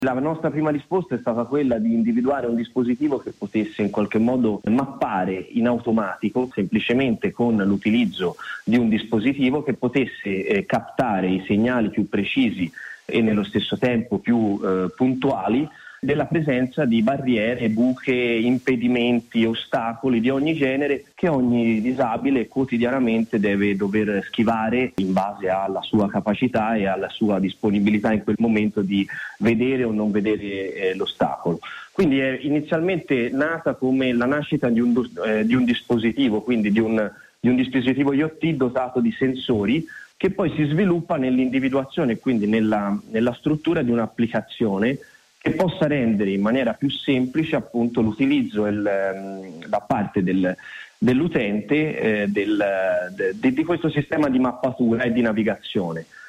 La nostra prima risposta è stata quella di individuare un dispositivo che potesse in qualche modo mappare in automatico, semplicemente con l'utilizzo di un dispositivo che potesse captare i segnali più precisi e nello stesso tempo più puntuali della presenza di barriere, buche, impedimenti, ostacoli di ogni genere che ogni disabile quotidianamente deve dover schivare in base alla sua capacità e alla sua disponibilità in quel momento di vedere o non vedere l'ostacolo. Quindi è inizialmente nata come la nascita di un dispositivo, quindi di un dispositivo IoT dotato di sensori che poi si sviluppa nell'individuazione, quindi nella struttura di un'applicazione che possa rendere in maniera più semplice appunto l'utilizzo da parte dell'utente di questo sistema di mappatura e di navigazione.